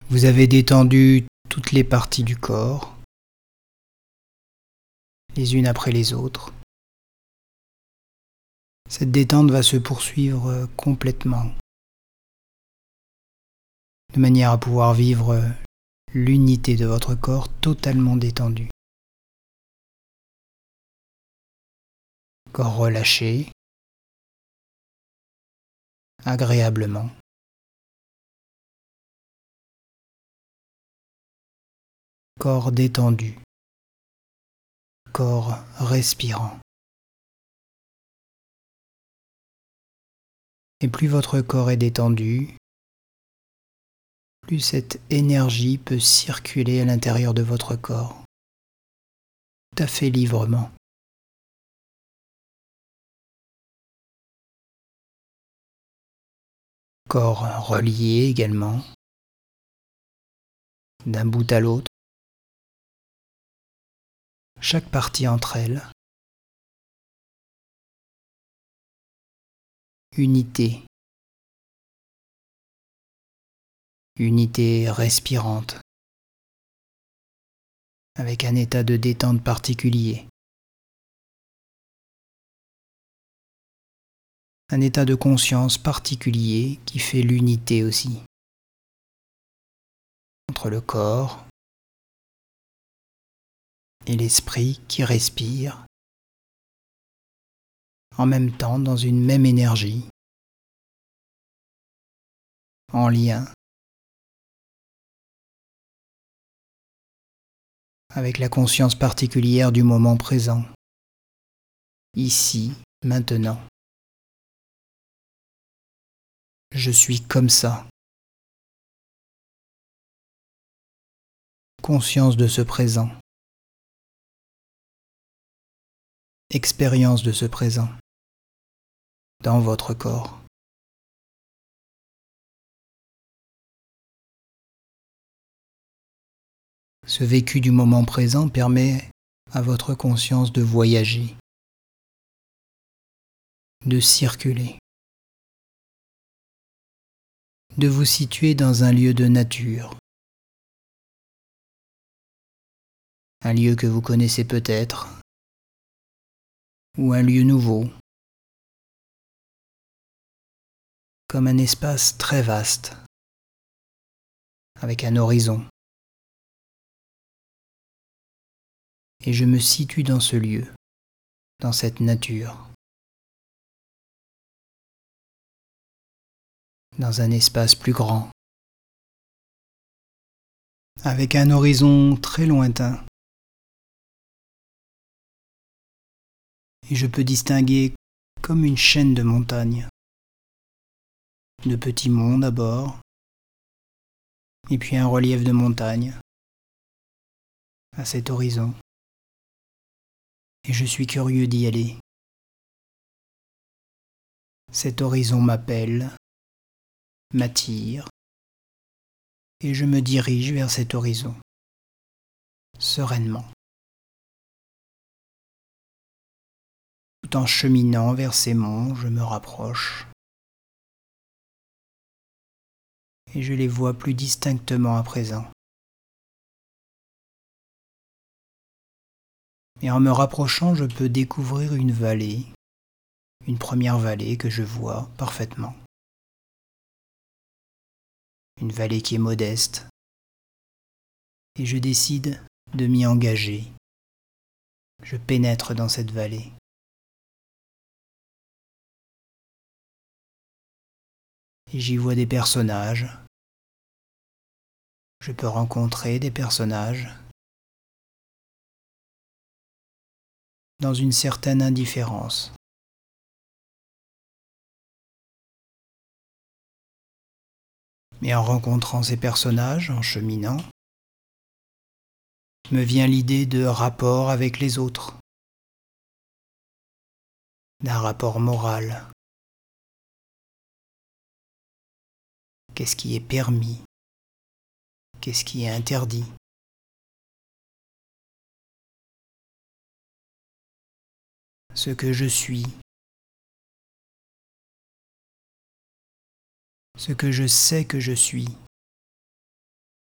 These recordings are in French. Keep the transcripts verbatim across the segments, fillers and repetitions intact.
Vous avez détendu toutes les parties du corps, les unes après les autres. Cette détente va se poursuivre complètement, de manière à pouvoir vivre l'unité de votre corps totalement détendu. Corps relâché, agréablement. Corps détendu, corps respirant. Et plus votre corps est détendu, plus cette énergie peut circuler à l'intérieur de votre corps, tout à fait librement. Corps relié également, d'un bout à l'autre, chaque partie entre elles. Unité. Unité respirante, avec un état de détente particulier. Un état de conscience particulier qui fait l'unité aussi. Entre le corps et l'esprit qui respire, en même temps dans une même énergie, en lien avec la conscience particulière du moment présent, ici, maintenant. Je suis comme ça. Conscience de ce présent. Expérience de ce présent dans votre corps. Ce vécu du moment présent permet à votre conscience de voyager, de circuler, de vous situer dans un lieu de nature, un lieu que vous connaissez peut-être, ou un lieu nouveau, comme un espace très vaste, avec un horizon. Et je me situe dans ce lieu, dans cette nature, dans un espace plus grand, avec un horizon très lointain. Et je peux distinguer comme une chaîne de montagnes, de petits monts d'abord, et puis un relief de montagne à cet horizon. Et je suis curieux d'y aller. Cet horizon m'appelle, m'attire, et je me dirige vers cet horizon, sereinement, tout en cheminant vers ces monts, je me rapproche, et je les vois plus distinctement à présent. Et en me rapprochant, je peux découvrir une vallée, une première vallée que je vois parfaitement. Une vallée qui est modeste, et je décide de m'y engager. Je pénètre dans cette vallée. Et j'y vois des personnages. Je peux rencontrer des personnages dans une certaine indifférence. Mais en rencontrant ces personnages, en cheminant, me vient l'idée de rapport avec les autres, d'un rapport moral. Qu'est-ce qui est permis? Qu'est-ce qui est interdit? Ce que je suis, ce que je sais que je suis,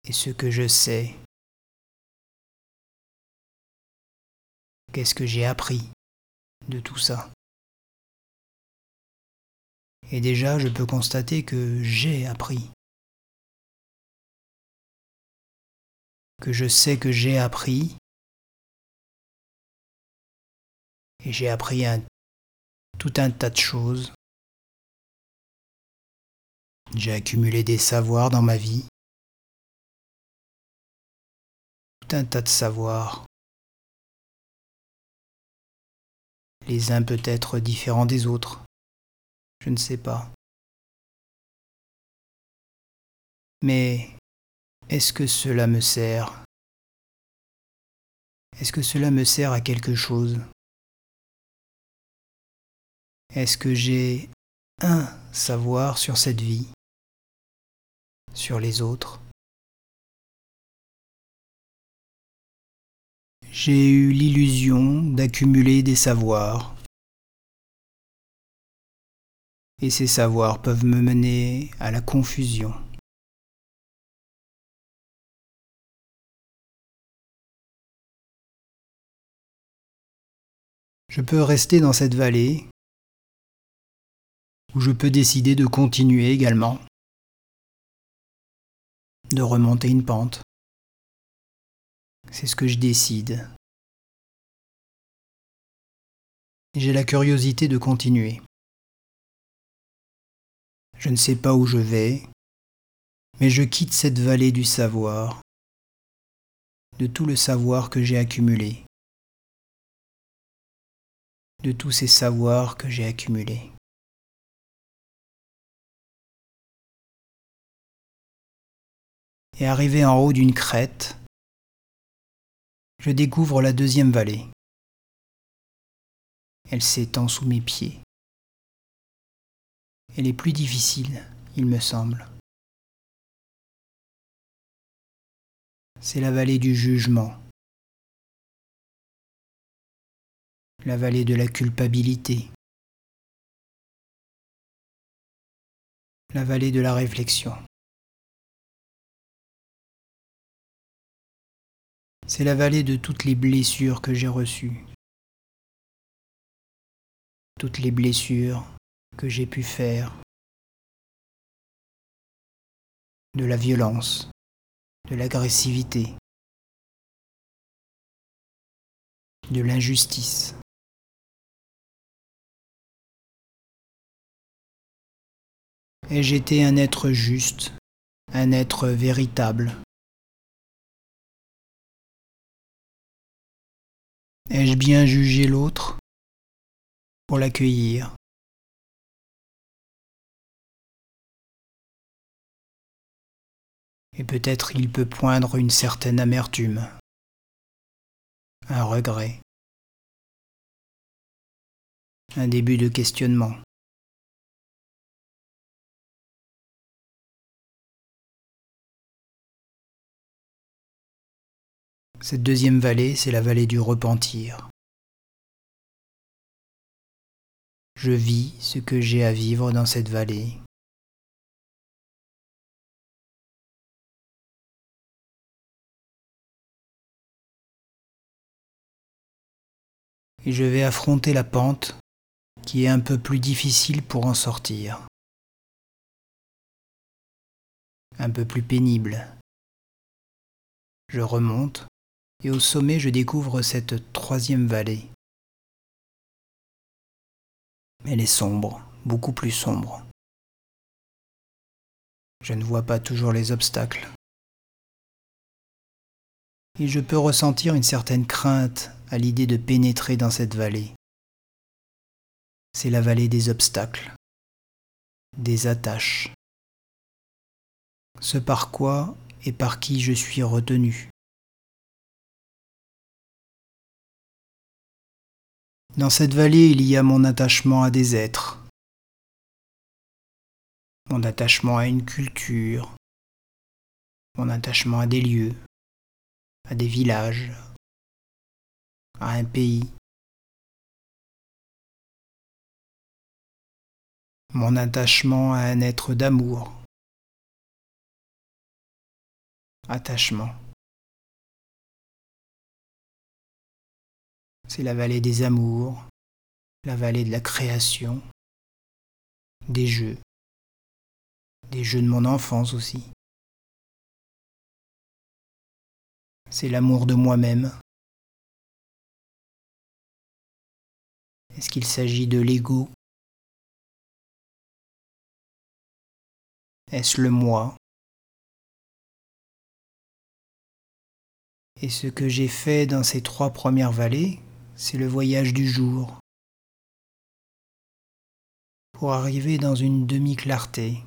Et ce que je sais, qu'est-ce que j'ai appris de tout ça? Et déjà, je peux constater que j'ai appris. Que je sais que j'ai appris. Et j'ai appris un, tout un tas de choses. J'ai accumulé des savoirs dans ma vie. Tout un tas de savoirs. Les uns peut-être différents des autres. Je ne sais pas. Mais est-ce que cela me sert? Est-ce que cela me sert à quelque chose? Est-ce que j'ai un savoir sur cette vie, sur les autres? J'ai eu l'illusion d'accumuler des savoirs. Et ces savoirs peuvent me mener à la confusion. Je peux rester dans cette vallée, ou je peux décider de continuer également, de remonter une pente. C'est ce que je décide. J'ai la curiosité de continuer. Je ne sais pas où je vais, mais je quitte cette vallée du savoir, de tout le savoir que j'ai accumulé, de tous ces savoirs que j'ai accumulés. Et arrivé en haut d'une crête, je découvre la deuxième vallée. Elle s'étend sous mes pieds. Elle est plus difficile, il me semble. C'est la vallée du jugement, la vallée de la culpabilité, la vallée de la réflexion. C'est la vallée de toutes les blessures que j'ai reçues, toutes les blessures que j'ai pu faire, de la violence, de l'agressivité, de l'injustice. Ai-je été un être juste, un être véritable? Ai-je bien jugé l'autre pour l'accueillir? Et peut-être il peut poindre une certaine amertume, un regret, un début de questionnement. Cette deuxième vallée, c'est la vallée du repentir. Je vis ce que j'ai à vivre dans cette vallée. Et je vais affronter la pente qui est un peu plus difficile pour en sortir. Un peu plus pénible. Je remonte et au sommet je découvre cette troisième vallée. Elle est sombre, beaucoup plus sombre. Je ne vois pas toujours les obstacles. Et je peux ressentir une certaine crainte à l'idée de pénétrer dans cette vallée. C'est la vallée des obstacles, des attaches. Ce par quoi et par qui je suis retenu. Dans cette vallée, il y a mon attachement à des êtres, mon attachement à une culture, mon attachement à des lieux, à des villages, à un pays, mon attachement à un être d'amour, attachement. C'est la vallée des amours, la vallée de la création, des jeux, des jeux de mon enfance aussi. C'est l'amour de moi-même. Est-ce qu'il s'agit de l'ego? Est-ce le moi? Et ce que j'ai fait dans ces trois premières vallées, c'est le voyage du jour, pour arriver dans une demi-clarté.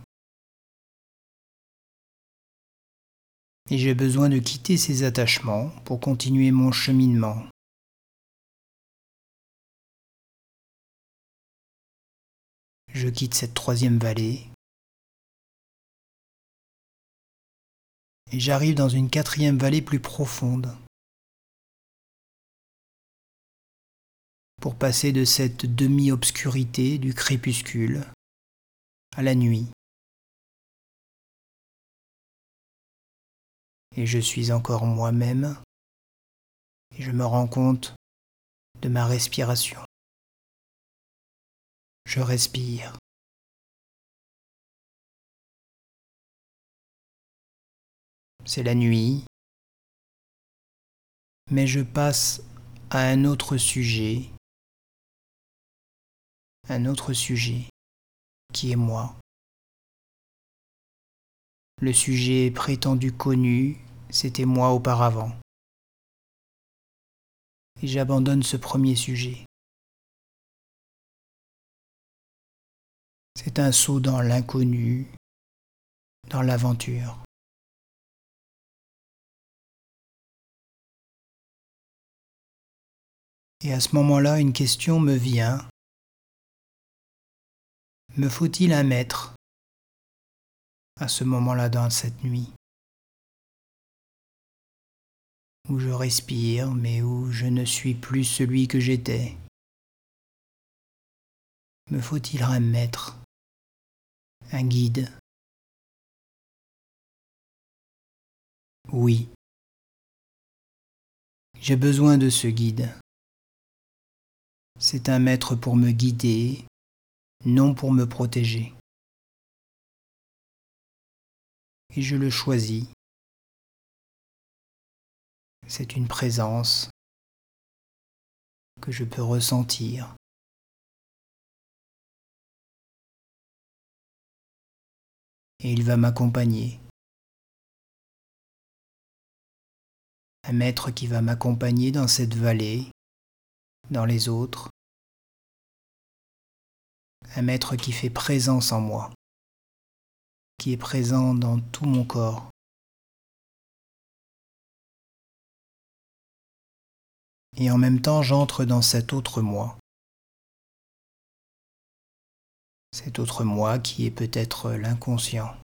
Et j'ai besoin de quitter ces attachements pour continuer mon cheminement. Je quitte cette troisième vallée et j'arrive dans une quatrième vallée plus profonde pour passer de cette demi-obscurité du crépuscule à la nuit. Et je suis encore moi-même et je me rends compte de ma respiration. Je respire. C'est la nuit, mais je passe à un autre sujet, un autre sujet qui est moi. Le sujet prétendu connu, c'était moi auparavant. Et j'abandonne ce premier sujet. C'est un saut dans l'inconnu, dans l'aventure. Et à ce moment-là, une question me vient. Me faut-il un maître à ce moment-là dans cette nuit, où je respire, mais où je ne suis plus celui que j'étais? Me faut-il un maître, un guide? Oui. J'ai besoin de ce guide. C'est un maître pour me guider, non pour me protéger. Et je le choisis. C'est une présence que je peux ressentir. Et il va m'accompagner. Un maître qui va m'accompagner dans cette vallée, dans les autres. Un maître qui fait présence en moi, qui est présent dans tout mon corps. Et en même temps, j'entre dans cet autre moi. Cet autre moi qui est peut-être l'inconscient.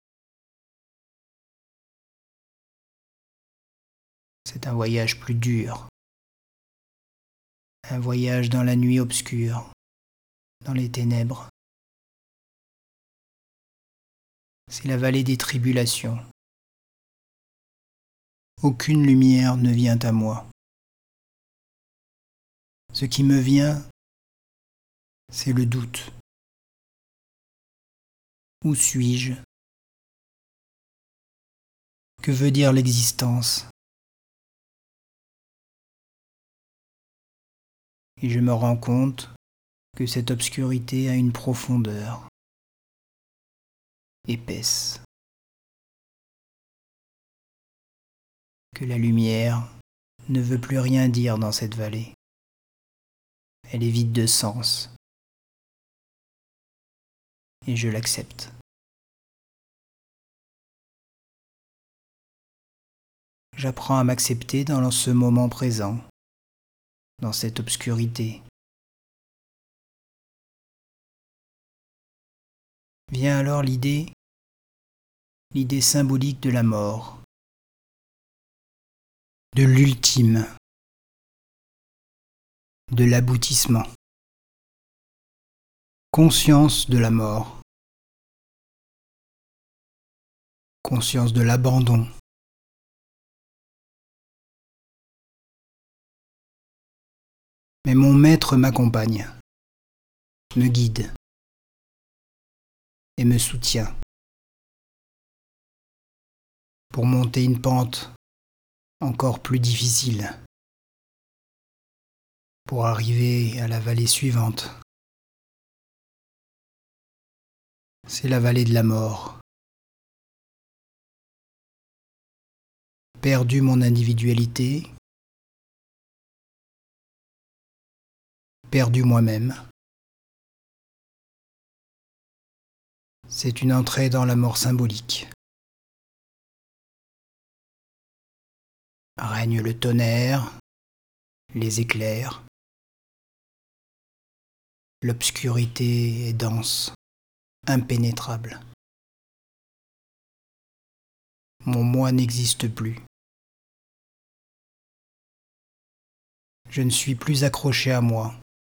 C'est un voyage plus dur. Un voyage dans la nuit obscure, dans les ténèbres. C'est la vallée des tribulations. Aucune lumière ne vient à moi. Ce qui me vient, c'est le doute. Où suis-je? Que veut dire l'existence? Et je me rends compte que cette obscurité a une profondeur épaisse. Que la lumière ne veut plus rien dire dans cette vallée. Elle est vide de sens. Et je l'accepte. J'apprends à m'accepter dans ce moment présent, dans cette obscurité. Vient alors l'idée, l'idée symbolique de la mort, de l'ultime, de l'aboutissement. Conscience de la mort, conscience de l'abandon, Mais mon maître m'accompagne, me guide et me soutient pour monter une pente encore plus difficile, pour arriver à la vallée suivante. C'est la vallée de la mort. Perdu mon individualité, perdu moi-même. C'est une entrée dans la mort symbolique. Règne le tonnerre, les éclairs. L'obscurité est dense, impénétrable. Mon moi n'existe plus. Je ne suis plus accroché à moi,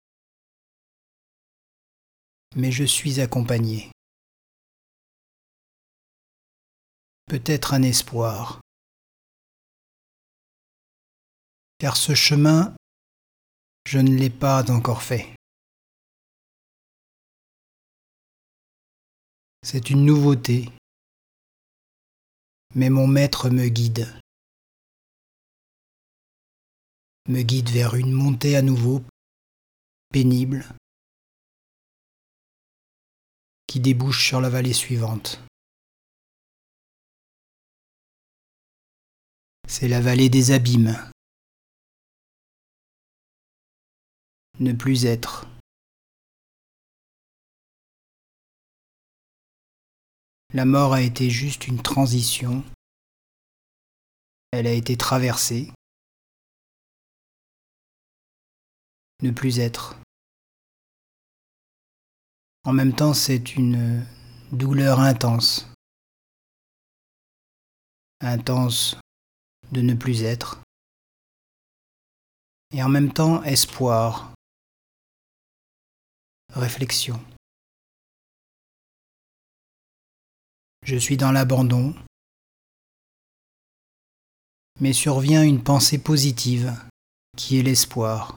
mais je suis accompagné. Peut-être un espoir, car ce chemin, je ne l'ai pas encore fait. C'est une nouveauté, mais mon maître me guide. Me guide vers une montée à nouveau pénible qui débouche sur la vallée suivante. C'est la vallée des abîmes. Ne plus être. La mort a été juste une transition. Elle a été traversée. Ne plus être. En même temps, c'est une douleur intense. Intense de ne plus être. Et en même temps, espoir. Réflexion. Je suis dans l'abandon, mais survient une pensée positive qui est l'espoir.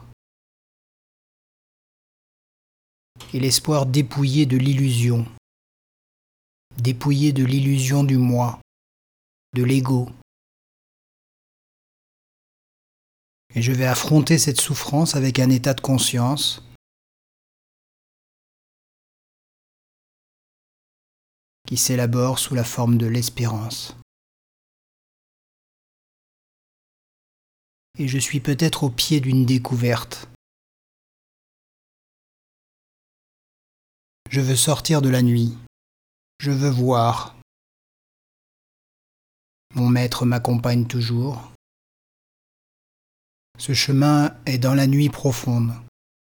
Et l'espoir dépouillé de l'illusion, dépouillé de l'illusion du moi, de l'ego. Et je vais affronter cette souffrance avec un état de conscience qui s'élabore sous la forme de l'espérance. Et je suis peut-être au pied d'une découverte. Je veux sortir de la nuit. Je veux voir. Mon maître m'accompagne toujours. Ce chemin est dans la nuit profonde,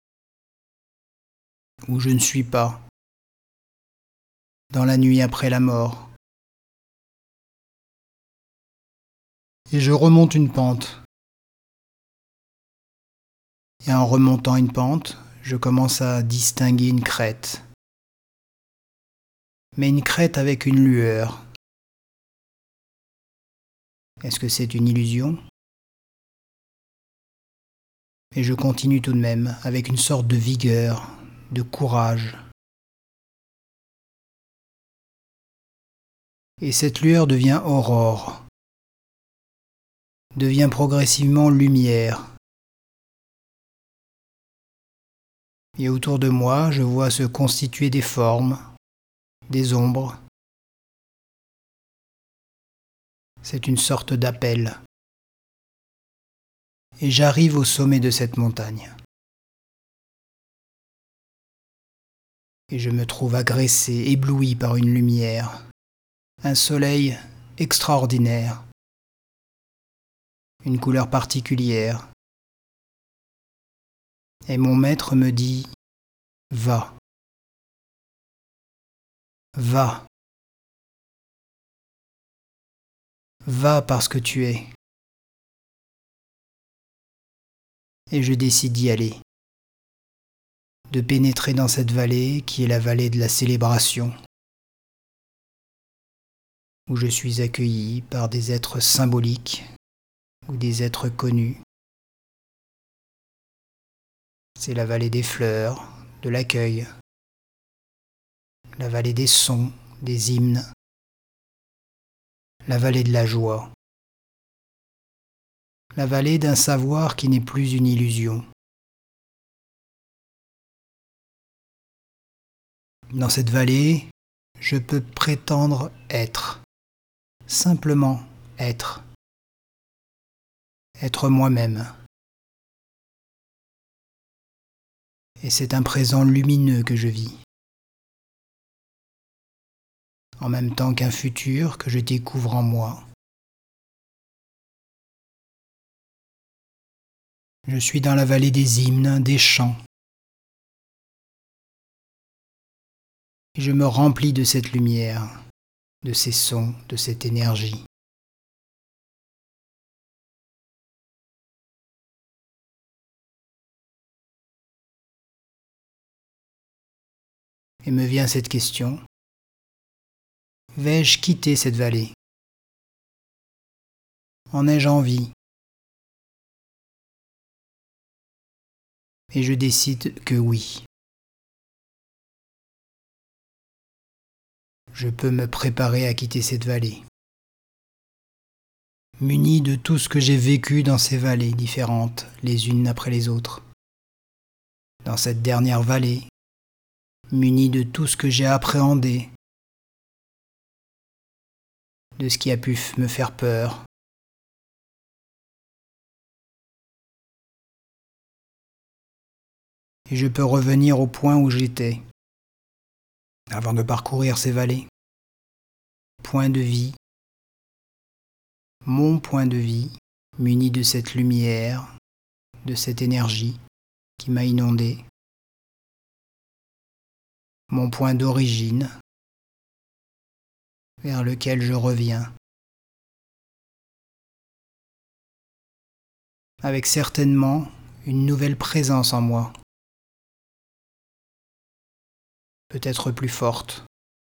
où je ne suis pas, dans la nuit après la mort. Et je remonte une pente. Et en remontant une pente, je commence à distinguer une crête. Mais une crête avec une lueur. Est-ce que c'est une illusion ? Et je continue tout de même avec une sorte de vigueur, de courage. Et cette lueur devient aurore, devient progressivement lumière. Et autour de moi, je vois se constituer des formes, des ombres. C'est une sorte d'appel. Et j'arrive au sommet de cette montagne. Et je me trouve agressé, ébloui par une lumière, un soleil extraordinaire, une couleur particulière. Et mon maître me dit « Va, va, va parce que tu es. » Et je décide d'y aller, de pénétrer dans cette vallée qui est la vallée de la célébration, où je suis accueilli par des êtres symboliques ou des êtres connus, C'est la vallée des fleurs, de l'accueil, la vallée des sons, des hymnes, la vallée de la joie, la vallée d'un savoir qui n'est plus une illusion. Dans cette vallée, je peux prétendre être, simplement être, être moi-même. Et c'est un présent lumineux que je vis, en même temps qu'un futur que je découvre en moi. Je suis dans la vallée des hymnes, des chants, et je me remplis de cette lumière, de ces sons, de cette énergie. Et me vient cette question, vais-je quitter cette vallée? En ai-je envie? Et je décide que oui. Je peux me préparer à quitter cette vallée, muni de tout ce que j'ai vécu dans ces vallées différentes, les unes après les autres. Dans cette dernière vallée, muni de tout ce que j'ai appréhendé, de ce qui a pu me faire peur. Et je peux revenir au point où j'étais, avant de parcourir ces vallées. Point de vie, mon point de vie, muni de cette lumière, de cette énergie qui m'a inondé. Mon point d'origine, vers lequel je reviens. Avec certainement une nouvelle présence en moi, peut-être plus forte.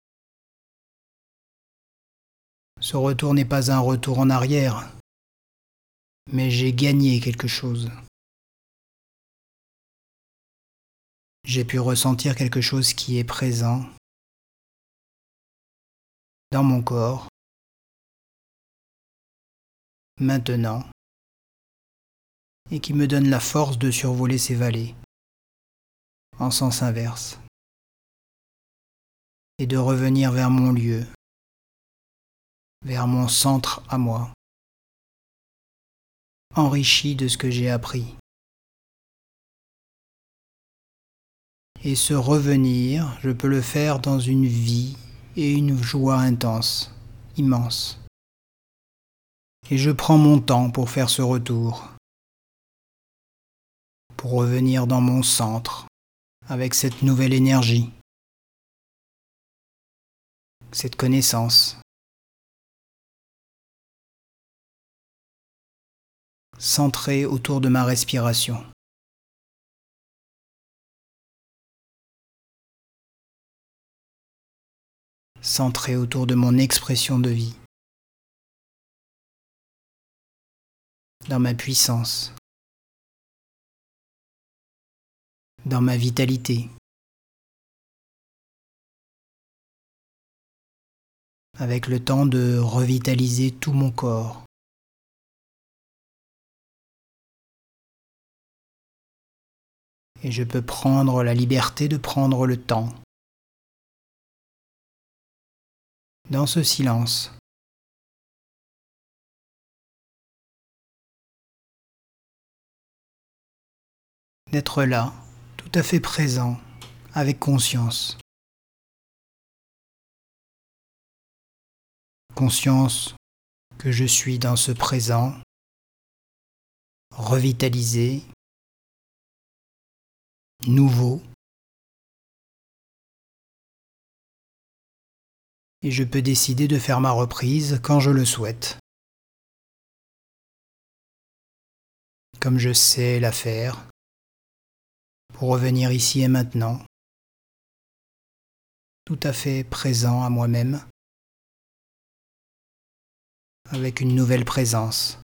Ce retour n'est pas un retour en arrière, mais j'ai gagné quelque chose. J'ai pu ressentir quelque chose qui est présent dans mon corps, maintenant, et qui me donne la force de survoler ces vallées, en sens inverse, et de revenir vers mon lieu, vers mon centre à moi, enrichi de ce que j'ai appris. Et ce revenir, je peux le faire dans une vie et une joie intense, immense. Et je prends mon temps pour faire ce retour, pour revenir dans mon centre, avec cette nouvelle énergie, cette connaissance. Centrée autour de ma respiration. Centrée autour de mon expression de vie. Dans ma puissance. Dans ma vitalité. Avec le temps de revitaliser tout mon corps. Et je peux prendre la liberté de prendre le temps. Dans ce silence. D'être là, tout à fait présent, avec conscience. Conscience que je suis dans ce présent, revitalisé, nouveau. Et je peux décider de faire ma reprise quand je le souhaite. Comme je sais la faire, pour revenir ici et maintenant, tout à fait présent à moi-même, avec une nouvelle présence.